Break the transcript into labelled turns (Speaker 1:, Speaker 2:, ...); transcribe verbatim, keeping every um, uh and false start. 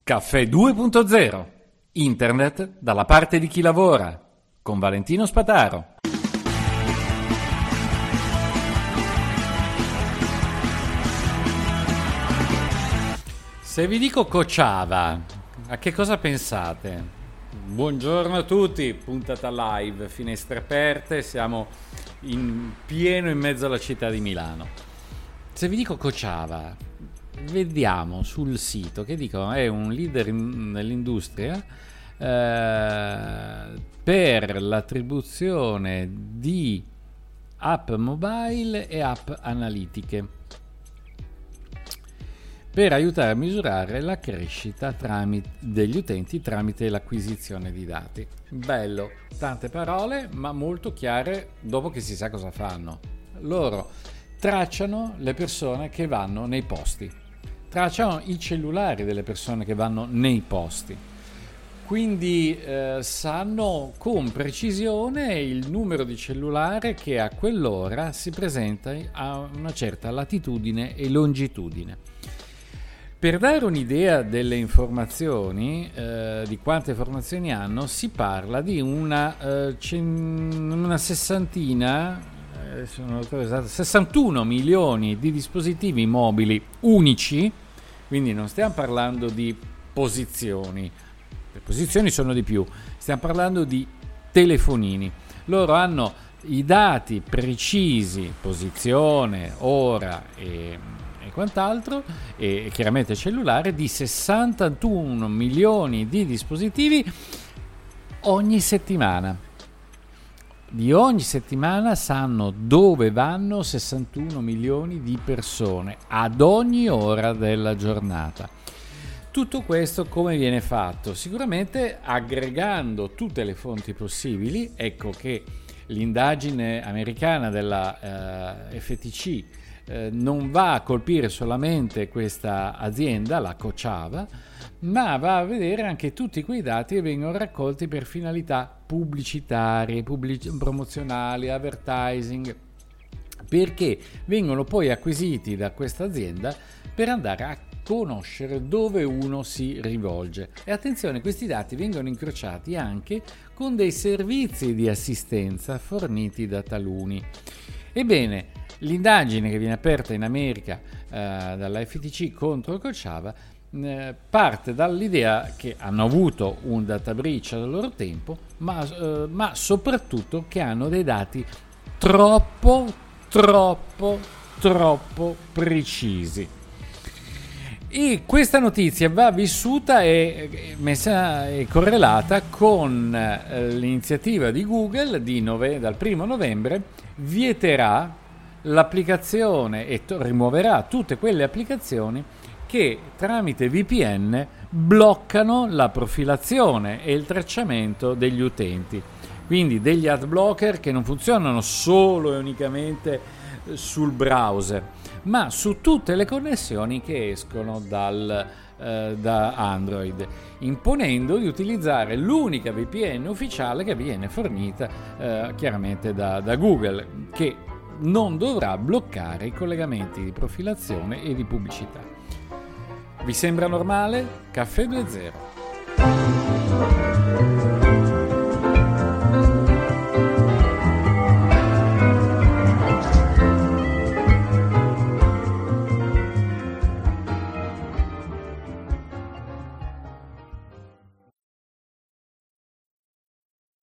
Speaker 1: Caffè due punto zero. Internet dalla parte di chi lavora. Con Valentino Spataro. Se vi dico Cociava, a che cosa pensate? Buongiorno a tutti, puntata live, finestre aperte, siamo in pieno in mezzo alla città di Milano. Se vi dico Cociava, vediamo sul sito che dicono è un leader in, nell'industria eh, per l'attribuzione di app mobile e app analitiche per aiutare a misurare la crescita tramite, degli utenti tramite l'acquisizione di dati. Bello, tante parole ma molto chiare dopo che si sa cosa fanno. Loro tracciano le persone che vanno nei posti, tracciano i cellulari delle persone che vanno nei posti, quindi eh, sanno con precisione il numero di cellulare che a quell'ora si presenta a una certa latitudine e longitudine. Per dare un'idea delle informazioni, eh, di quante informazioni hanno, si parla di una, eh, cen- una sessantina, eh, sono esatto, sessantuno milioni di dispositivi mobili unici, quindi non stiamo parlando di posizioni, le posizioni sono di più, stiamo parlando di telefonini. Loro hanno i dati precisi, posizione, ora e... e quant'altro, e chiaramente cellulare, di sessantuno milioni di dispositivi ogni settimana. Di ogni settimana sanno dove vanno sessantuno milioni di persone ad ogni ora della giornata. Tutto questo come viene fatto? Sicuramente aggregando tutte le fonti possibili. Ecco che l'indagine americana della eh, F T C Eh, non va a colpire solamente questa azienda, la Cociava, ma va a vedere anche tutti quei dati che vengono raccolti per finalità pubblicitarie, pubblic- promozionali, advertising, perché vengono poi acquisiti da questa azienda per andare a conoscere dove uno si rivolge. E attenzione, questi dati vengono incrociati anche con dei servizi di assistenza forniti da taluni. Ebbene, l'indagine che viene aperta in America eh, dalla F T C contro Cociava eh, parte dall'idea che hanno avuto un data breach al loro tempo, ma, eh, ma soprattutto che hanno dei dati troppo, troppo, troppo precisi. E questa notizia va vissuta e messa e correlata con eh, l'iniziativa di Google di nove, dal primo novembre vieterà l'applicazione e to- rimuoverà tutte quelle applicazioni che tramite V P N bloccano la profilazione e il tracciamento degli utenti, quindi degli ad blocker che non funzionano solo e unicamente sul browser, ma su tutte le connessioni che escono dal, eh, da Android, imponendo di utilizzare l'unica V P N ufficiale che viene fornita eh, chiaramente da, da Google, che non dovrà bloccare i collegamenti di profilazione e di pubblicità. Vi sembra normale? Caffè due zero.